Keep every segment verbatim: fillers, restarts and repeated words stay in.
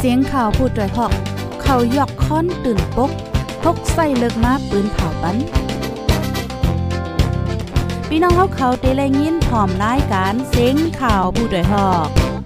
เสียงข่าวผู้ด้วยหอกเขายอกค้อนตื่นปกพกใส่เลิกมาปืนเผาปันพี่น้องเขาเขาเตะแลยินพร้อมรายการเสียงข่าวผู้ด้วยหอก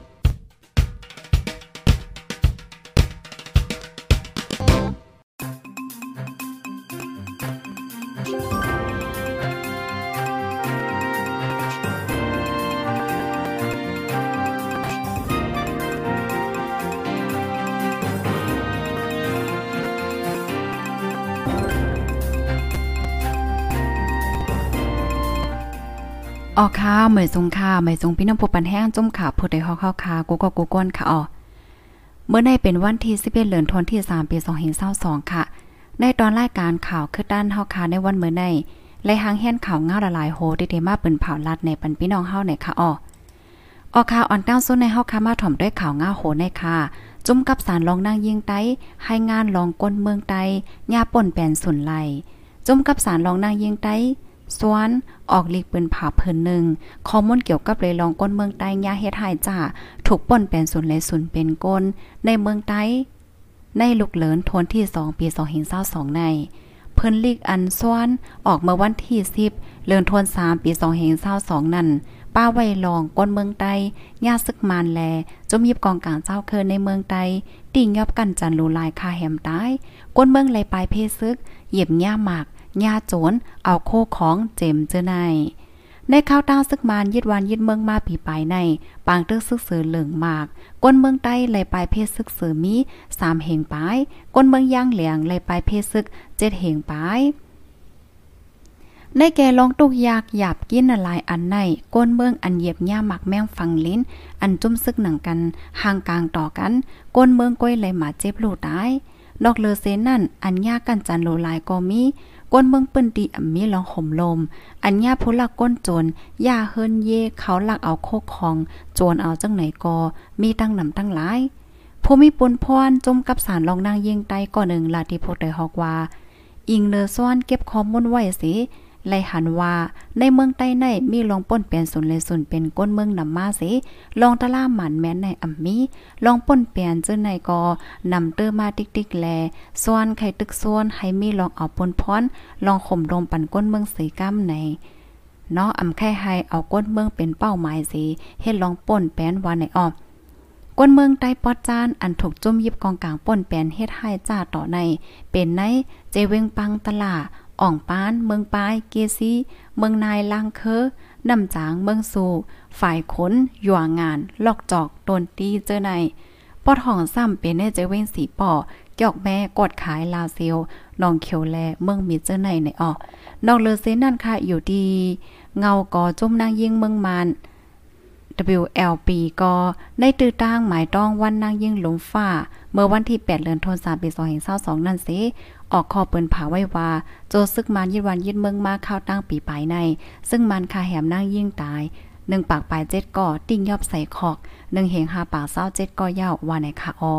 ออค่ะเหมยสงค่ะเหมยสงพี่น้องผู้ปันแห้งจุ่มขาผู้ใดฮอกเข้าค่ะกูก็กูก้นค่ะอ๋อเมื่อในเป็นวันที่สิบเอ็ดเดือนธันวาคมที่สามปีสองพันยี่สิบสองค่ะในตอนรายการข่าวคือด้านเฮาค่ะในวันเมื่อในและหางแห่นข่าวเงาละลายโหได้ได้มาเปิ้นเผาลัดในปันพี่น้องเฮาในค่ะอ๋อออกข่าวอ่อนต้าซุนในเฮาค่ะมาถ่อมด้วยข่าวเงาโหในค่ะจุ่มกับสารรองนางยิงไต้ให้งานรองก้นเมืองไต้ย่าป่นแปนสุนไหลจุ่มกับสารรองนางยิงไต้สวนออกลีกปืนผาเพิ่นหนึ่งข้อมูลเกี่ยวกับเลยลองก้นเมืองใต้ยาเฮ็ดหายจ้าถูกป่นเป็นศูนย์และศูนย์เป็นก้นในเมืองใต้ในลูกเหลินทนที่สองปีสองพันยี่สิบสองในเพิ่นลีกอันสวนออกเมื่อวันที่สิบเดือนธันวาคมสามปีสองพันยี่สิบสองนั่นป้าไว้ลองก้นเมืองใต้ยาซึกมานแลจมยิบกองกลางเจ้าเคินในเมืองใต้ติ่งยอบกันจันลูลายคาแหมตายก้นเมืองไหลปลายเพซึกเหยียบย่าหมากยาโจรเอาโคของเจมเจอในในข้าวต้าซึกมานยึดวันยึดเมืองมาปีปลายในปางตึกซึกสือเหลืองมากก้นเมืองใต้ไหลปลายเพศซึกสือมีสามเหงปลายก้นเมืองย่างเหลียงไหลปลายเพศซึกเจ็ดเหงปลายในแก่ลองตุกยากหยาบกินหลายอันในก้นเมืองอันเหยียบย่าหมักแมงฟังลิ้นอันจุ่มซึกหนังกันห่างกลางต่อกันก้นเมืองก้อยไหลหมาเจ็บลูกตายดอกเลอเซนนั่นอันยากกันจันโลลายก็มีก้นเมืองปืนตีอ่ำมีลองห่มลมอันญาผู้ลักก้นโจรย่าเฮิรนเย่เขาลักเอาโคกของโจรเอาจังไหนกอมีตั้งนำตั้งหลายผู้มีปุนพรจมกับสารลองนางยิงไตก่อหนึ่งลาติโพดได้ฮอกว่าอิงเลอซ้อนเก็บข้อมูลไว้สิไล่หันว่าในเมืองใต้ในมีลองป่นเปลี่ยนศูนย์เลยศูนย์เป็นก้นเมืองนำมาสิลองตะล่าหมันแม้นในอ่ำมีลองป่นเปลี่ยนเจ้าในกอนำเตอมาติ๊กๆแลส่วนไข่ตึกส่วนให้มีลองเอาปนพรลองข่มลมปั่นก้นเมืองสีก้ำในเนาะอ่ำไข่ให้เอาก้นเมืองเป็นเป้าหมายสิเฮ็ดลองป่นแป้นว่าในอ้อก้นเมืองใต้ปอดจานอันถูกจุ่มยิบกองกลางป่นแปนเฮ็ดให้จ้าต่อในเป็นในเจเวงปังตลาอ่องปานเมืองปายเกซีเมืองนายลางเคอนำจางเมืองสู่ฝ่ายขนหยวงานลอกจอกโดนตีเจอในปอดห้องซ้ำเป็นในเจเวงสีป่อเกี่ยวแม่กดขายลาเซลนองเขียวแลเมืองมีเจอในในออกนอกเลอเซนั่นค่ะอยู่ดีเงากอจุ่มนางยิงเมืองมาน ดับเบิลยู แอล พี ก็ได้ตื้อตั้งหมายต้องวันนางยิ่งลมฟ้าเมื่อวันที่แปดเดือนธันวาคมปีสองพันยี่สิบสองนั่นสิออกคอเปิ้นผาไว้ว่าโจซึกมันยึดวันยึดเมืองมาเข้าตั้งปีปลายในซึ่งมันคาแหมนางยิ่งตายหนึ่งปากปลายเจ็ดก่อติ้งยอบใส่คอกหนึ่งเหงหาปากเศร้าเจ็ดก่อยาวว่าในคาออ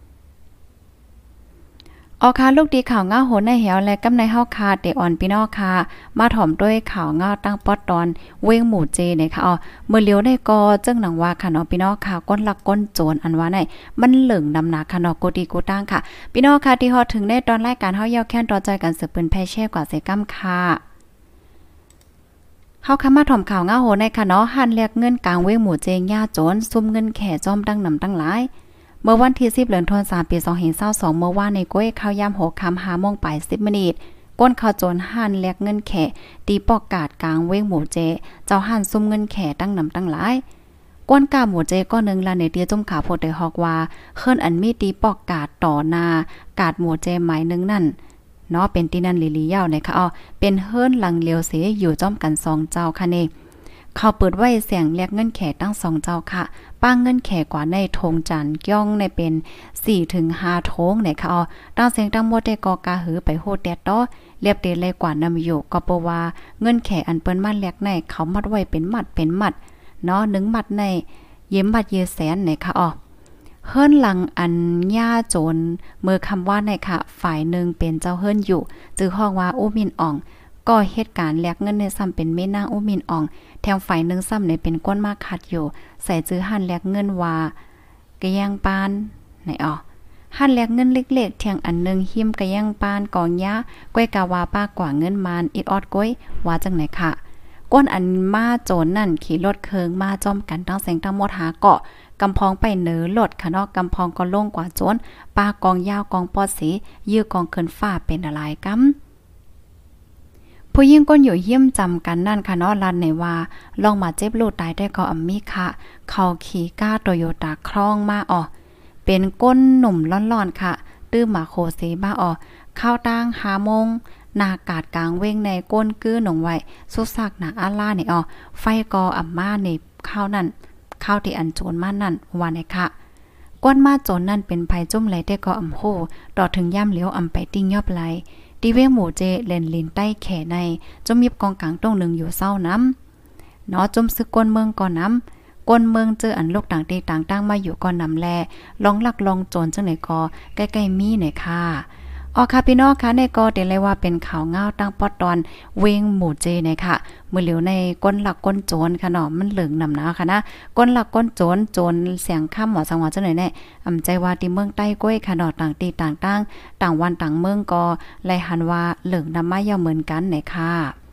ออคาลูกดีข่าวง่าโหนในเหวและกำในเฮาคาเตออนพี่น้องค่ะมาถ่อมด้วยข่าวง่าตั้งป๊อดตอนเว้งหมู่เจนะคะอ๋อเมื่อเลี้ยวได้ก็จึงหนังว่าค่ะเนาะพี่น้องค่ะก้นลักก้นโจรอันว่าไหนมันเหลืองดำหนาค่ะเนาะโกดีกูตั้งค่ะพี่น้องค่ะที่ฮอดถึงในตอนรายการเฮายาวแค้นต่อใจกันสืบปืนแพเช่กว่าเสกำค่ะเฮาคำมาถ่อมข่าวง่าโหนในค่ะเนาะหันเรียกเงินกลางเว้งหมู่เจงย่าโจรซุ่มเงินแข่จอมตั้งนำตั้งหลายเมื่อวันที่สิบเดือนธันวาคมปีสองพันยี่สิบสองเมื่อวานในก้อยข้าวยามหกค่ำห้าโมงปลายสิบนาทีก้นข้าวโจรหั่นแลกเงินแขตีปอกกาดกลางเว้งหมู่เจเจ้าหั่นซุ่มเงินแขตั้งนำตั้งหลายก้นกาหมู่เจก็นึงละในเตียจุ่มขาโพดได้ฮอกว่าเคิ้นอันมีตีปอกกาดต่อหน้ากาดหมู่เจหมายนึงนั่นเนาะเป็นที่นั่นลิลียาวนะคะอ๋อเป็นเฮิรนหลังเลียวเสอยู่จ้อมกันสองเจ้าค่ะนี่เขาเปิดไว้เสียงเรียกเงินแขตั้งสองเจ้าค่ะป้างเงินแขกว่าในธงจันทร์ย่องในเป็น สี่ถึงห้า ธงเนี่ยค่ะอ๋อตั้งเสียงตั้งหมดได้กอกาหือไปโหดแดดต้อเรียบเดเลยกว่านำอยู่ก็เพราะว่าเงินแขอันเปิ้นมาแลกในเขามัดไว้เป็นมัดเป็นมัดเนาะหนึ่งมัดในเย็มมัดเยแสนเนี่ยค่ะอ๋อเฮิรนหลังอันย่าโจรเมื่อคำว่าในค่ะฝ่ายนึงเป็นเจ้าเฮิรนอยู่จื้อฮ้องว่าอูมินอ่องก็เหตุการณ์แลกเงินในซ้ำเป็นแม่นางอุมินอ่องแถมฝ่ายนึงซ้ำในเป็นก้นมากขัดอยู่ใส่จื้อหั่นแลกเงินว่ากะแยงปานไหนอ๋อหันแลกเงินเล็กๆเที่ยงอันนึงหิมกะยังปานกองยาก้อยกาวาป้ากว่าเงินมานอีออดก้อยว่าจังไหนค่ะก้นอันมาโจรนั่นขี่รถเคิงมาจอมกันตั้งแสงตั้งหมดหาเกาะกำพองไปเหนือรถค่ะเนาะกำพองก็โล่งกว่าโจรปากองยาวกองปอดสียื้อกองเคินฟ้าเป็นอะไรกำผู้ยิ่งก้นอยู่เยี่ยมจำกันนั่นค่ะเนาะลันในว่าลองมาเจ็บลูกตายได้ก็อัมมี่ค่ะเขาขี่ก้าโตโยต้าคล่องมาอ๋อเป็นก้นหนุ่มร้อนๆค่ะตื้อหมาโคเซบ้าอ๋อข้าวตั้งหาโมงนากาดกลางเว้งในก้นกื้อหนงไว้สุสักหนาอาล่าเนี่ยอ๋อไฟกออัมมาในข้าวนั่นข้าวที่อันโจรมานั่นว่าไหนค่ะก้นมาโจรนั่นเป็นภัยจุ่มไหลได้ก็อำโหดอถึงย่ำเหลียวอำไปติ้งยอบไหลดีเวหมู่เจเลนลินใต้แขในจมยิบกองกลางตรงหนึ่งอยู่เศร้าน้ำเนาะจมซึกก้นเมืองก่อนน้ำก้นเมืองเจออันลูกต่างตีต่างตั้งมาอยู่ก่อนนำแลลองลักลองโจรจังไหนกอใกล้ๆมีหน่อยค่ะออค่ะพี่น้องค่ะในกอเดี๋ยวเลยว่าเป็นข่าวเงาตั้งปอดตอนเวงหมู่เจเนี่ยค่ะมือเหลียวในก้นหลักก้นโจรค่ะเนาะมันเหลืองนำหนาค่ะนะก้นหลักก้นโจรโจรเสียงค่ำหมอสังวรจังไหนแน่อำใจว่าที่เมืองใต้ก้วยค่ะเนาะต่างตีต่างตั้งต่างวันต่างเมืองก็ไล่หันว่าเหลืองนำมาย่อเหมือนกันไหนค่ะ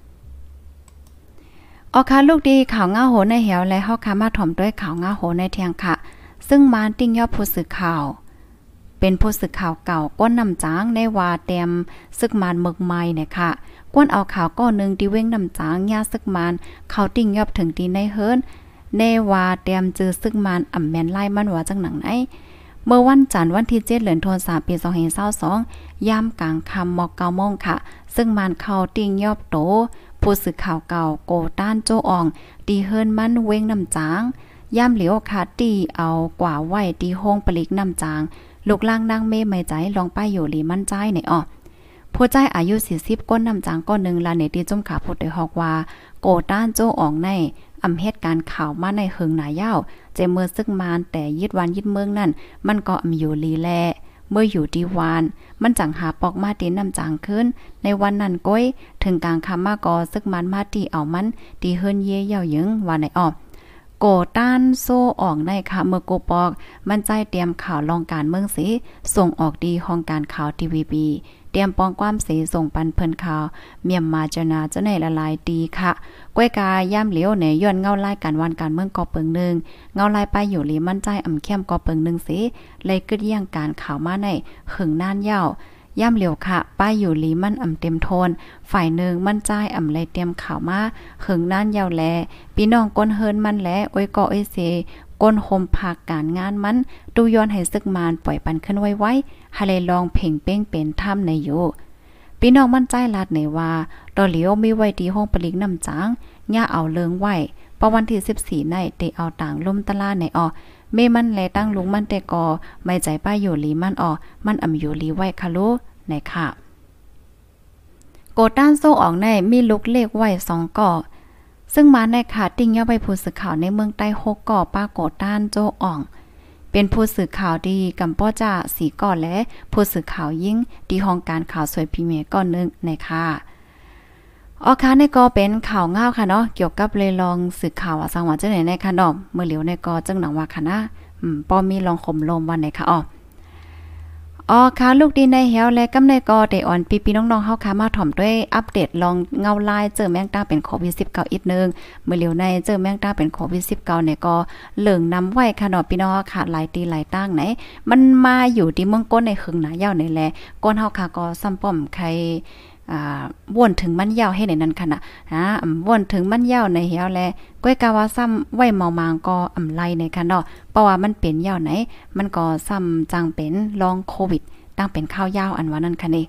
ออค่ะลูกดีข่าวเงาโหในเหี่ยวและเฮาค่ะมาถ่อมด้วยข่าวเงาโหในเทียงค่ะซึ่งมาติ้งยอดผู้สื่อข่าวเป็นผู้สื่อข่าวเก่าก้นนำจ้างในว่าเต็มซึกมานเมืองใหม่เนี่ยค่ะก้นเอาข่าวก้อนนึงที่เว้งนำจ้างย่าซึกมานเขาติ้งยอบถึงตีในเฮิรนในว่าเต็มจือซึกมานอ่ำแม่นไล่มันว่าจังหนังไหนเมื่อวันจันทร์วันที่เจ็ดเดือนธันวาคมปีสองพันยี่สิบสองยามกลางค่ำมอกเก้าโมงค่ะซึ่งมานเขาติ้งยอบโตผู้สื่อข่าวเก่าโกต้านโจอ่องตีเฮิรนมันเว้งนำจ้างย่ามเหลียวค่ะตีเอากว่าไว้ตีห้องปลิกนำจางลูกล่างนางเมไม่ใจลองป้ายอยู่หลีมั่นใจในอ้อผู้ใจอายุสี่สิบก้นนำจางก้อนหนึ่งลาเนตีจุ่มขาพูดโดยฮอกว่าโกต้านโจอ่องในอำเหตุการณ์ข่าวมาในเฮิงหนายาวเจเมื่อซึกมานแต่ยึดวันยึดเมืองนั่นมันก็อำอยู่ลีแลเมื่ออยู่ดีวานมันจังหาปอกมาตีนำจางขึ้นในวันนั้นก้อยถึงกลางคำมากอซึกมันมาตีเอามันตีเฮิรนเย่เย่ายึงว่าในอ้อโกต้านโซ่ออกในค่ะเมื่อโกปอกมันใจเตรียมข่าวลองการเมืองสีส่งออกดีห้องการข่าวทีวีบีเตรียมปองความสีส่งปันเพิ่นข่าวเมียมมาจนาจะในละลายดีค่ะก้วยกาย่ำเหลียวในย้อนเงาไล่การวันการเมืองกอเปิงหนึ่งเงาไล่ไปอยู่หลีมั่นใจอ่ำเข้มกอเปิงหนึ่งสีเลยกึดเยี่ยงการข่าวมาในหึงน่านยาวย่ำเหลียวค่ะป้ายอยู่ลีมันอ่ำเต็มโทนฝ่ายหนึ่งมั่นใจอ่ำเลยเตรียมข่าวมาหึงน่านยาวแลพี่น้องก้นเฮิรนมันแลโอ้ยกอเอเซก้นโฮมภาคการงานมันดูย้อนให้ซึกมานปล่อยปันขึ้นไว้ไว้ให้เลยลองเพ่งเป้งเป็นถ้ำในอยู่พี่น้องมั่นใจลาดในว่าตอเหลียวมีไว้ที่ห้องปลิกน้ำจางย่าเอาเลิงไว้ประวันที่สิบสี่ในเตเอาต่างล่มตะลาในออเมมันแลตั้งลุงมันแต่กอไม่ใจป้ายอยู่ลีมันออมันอ่ำอยู่ลีไว้ค่ะลูในค่ะโกต้านโซ่ออกในมีลุกเลขไว้สองก่อซึ่งมาในค่ะติ้งย่อไปผู้สื่อข่าวในเมืองใต้หกก่อป้าโกต้านโจอ่องเป็นผู้สื่อข่าวดีกำป้อจ่าสีก่อและผู้สื่อข่าวยิ่งดีห้องการข่าวสวยพรีเมียร์ก่อนนึงในค่ะออค่ะในก็เป็นข่าวง่าวค่ะเนาะเกี่ยวกับเลยลองสื่อข่าวว่าสังหวะจังไหนในค่ะเนาะเมื่อเหลียวในก็จังหนังว่าค่ะนะอืมป้อมีลองข่มลมวันไหนค่ะอ๋ออ๋อค่ะลูกดีในเหี่ยวและกำในกอได้อ่อนปีๆน้องๆเฮาค่ะมาถ่อมด้วยอัปเดตลองเงาลายเจอแมงดาเป็นโควิดสิบเก้าอีกนึงเมื่อเร็วในเจอแมงดาเป็นโควิดสิบเก้าเนี่ยก็เหลืองนำไว้ค่ะเนาะพี่น้องค่ะหลายตีหลายตั้งไหนมันมาอยู่ที่เมืองก้นในหึงหนายาวในแลก้นเฮาค่ะก็ซ้ำป้อมใครอ่าวนถึงมันยาวให้ในนั้นค่ะนะนะวนถึงมันยาวในเหี่ยวแลก้อยกาว่าซ้ำไว้เมามางก็อำไลในค่ะเนาะเพราะว่ามันเป็นยาวไหนมันก็ซ้ำจังเป็นลองโควิดตั้งเป็นข้าวยาวอันว่านั่นค่ะนี่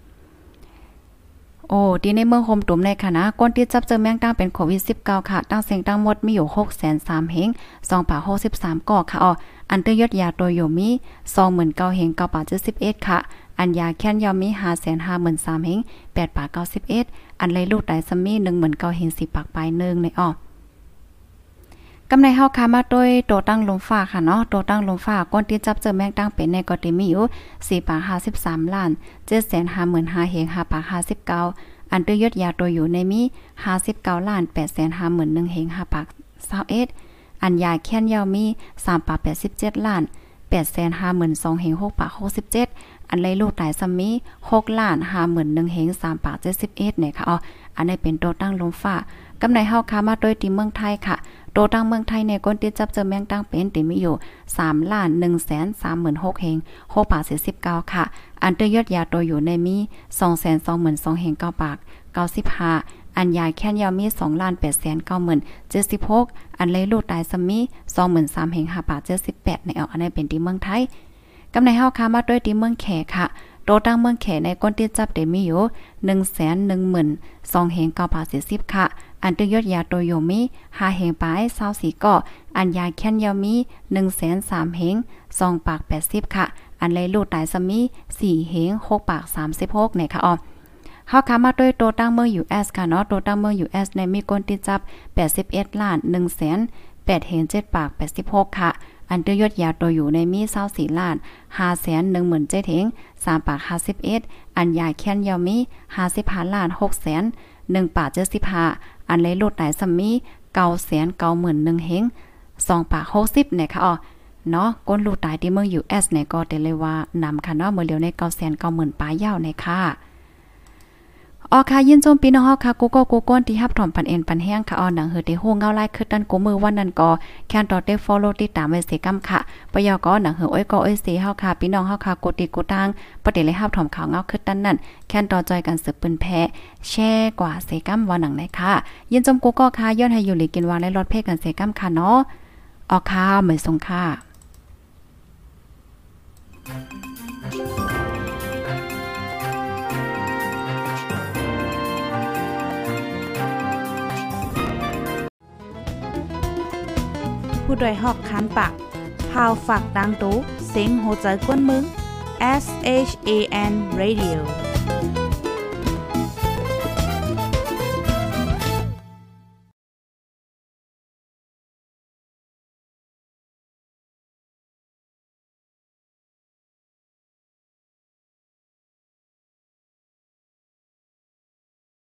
โอ้ที่ในเมืองโฮมตุ่มในค่ะนะก้นที่จับเจอแมงตั้งเป็นโควิดสิบเก้าค่ะตั้งเสียงตั้งหมดมีอยู่ หกแสนสามหมื่น สองพันหกสิบสาม ก่อค่ะอ๋ออันเตยยดยาโตโยมี สองหมื่นเก้าพันเก้าร้อยเจ็ดสิบเอ็ด ค่ะอันยาแค้นยามี ห้าแสนห้าหมื่นสามพันแปดร้อยเก้าสิบเอ็ด อันเลยลูกไดซัมมี่ หนึ่งหมื่นเก้าพันสิบปากปลายนึงในอ๋อกำในเฮาค่ะมาด้วยโตตั้งลมฟ้าค่ะเนาะโตตั้งลมฟ้าก้นที่จับเจอแมงตั้งเป็นในก็ติมีอยู่สี่ร้อยห้าสิบสามล้านเจ็ดแสนห้าหมื่นห้าพันห้าร้อยห้าสิบเก้าอันเตยยดยาตัวอยู่ในมีห้าสิบเก้าล้านแปดแสนห้าหมื่นหนึ่งพันห้าร้อยยี่สิบเอ็ดอันยาแค้นยาวมีสามร้อยแปดสิบเจ็ดล้านแปดแสนห้าหมื่นสองเฮงหกปากหกสิบเจ็ดอันเลยลูกตายซัมมีหกล้านห้าหมื่นหนึ่งเฮงสามปากเจ็ดสิบเอ็ดเนี่ยค่ะอ๋ออันนี้เป็นโตตั้งลมฟ้ากำไรเฮาค้ามาโดยที่เมืองไทยค่ะโตตั้งเมืองไทยเนี่ยก้นติดจับเจอแมงตั้งเป็นติมีอยู่สามล้านหนึ่งแสนสามหมื่นหกเฮงหกปากสี่สิบเก้าค่ะอันเตยอดยาโตอยู่ในมีสองแสนสองหมื่นสองเฮงเก้าปากเก้าสิบห้าอันยายแค้นยาวมีสองล้านแปดแสนเก้าหมื่นเจ็ดสิบหกอันเลยลูกตายซัมมีสองหมื่นสามเฮงห้าปากเจ็ดสิบแปดในเอาอันนี้เป็นที่เมืองไทยกำไรเฮาค้ามาด้วยที่เมืองแขค่ะโตตั้งเมืองแขในก้นติดจับเดมีอยู่ หนึ่งแสนหนึ่งหมื่นสองเฮงเก้าปากสี่สิบค่ะอันตึกยอดยาโตโยมีห้าเฮงปลายยี่สิบสี่ก่ออันยาแค้นยาวมี หนึ่งแสนสามเฮงสองปากแปดสิบค่ะอันเลยลูกตายซัมมีสี่เฮงหกปากสามสิบหกเนี่ยค่ะอ๋อเฮาค้ามาด้วยโตตั้งเมือง ยู เอส ค่ะเนาะโตตั้งเมือง ยู เอส ในมีก้นติดจับแปดสิบเอ็ดล้านหนึ่งแสนแปดเฮงเจ็ดปากแปดสิบหกค่ะอันเตยอดยาโตอยู่ในมียี่สิบสี่ล้านห้าแสนหนึ่งหมื่นเจ็ดเฮงสามปากห้าสิบเอ็ดอันยาแค้นยาวมีห้าสิบห้าล้านหกแสนหนึ่งปากเจ็ดสิบห้าอันเลยลูกตายซัมมีเก้าแสนเก้าหมื่นหนึ่งเฮงสองปากหกสิบเนี่ยค่ะอ๋อเนาะก้นลูกตายที่เมือง ยู เอส เนี่ยก็ได้เลยว่านำค่ะเนาะเมื่อเร็วในเก้าแสนเก้าหมื่นปลายยาวเนี่ยค่ะอ๋อค่ะยินชมพี่น้องเฮาค่ะกูก็กูก้นที่ฮับถอมปันเอ็นปันแห้งค่ะอ๋อหนังเฮอได้ฮู้เงาไล่คือตันกูมือวันนั้นก็แค่นต่อได้ follow ติดตามไว้เสกำค่ะปยก็หนังเฮออ้อยก็อ้อยเสเฮาค่ะพี่น้องเฮาค่ะกดติดกดตังประเดี๋ยวเลยฮับถอมข่าวเงาคือตันนั่นแค่นต่อจอยกันสืบปืนแพ้แช่กว่าเสกำว่าหนังไหนค่ะยินชมกูก็ค่ะย้อนให้อยู่หลีกินวางและรถเพกันเสกำค่ะเนาะอ๋อค่ะเหมือนสงค่ะผู้ดยหอกคันปากพาวฝากดังตู้เสียงโหใจกวนมึง S H A N Radio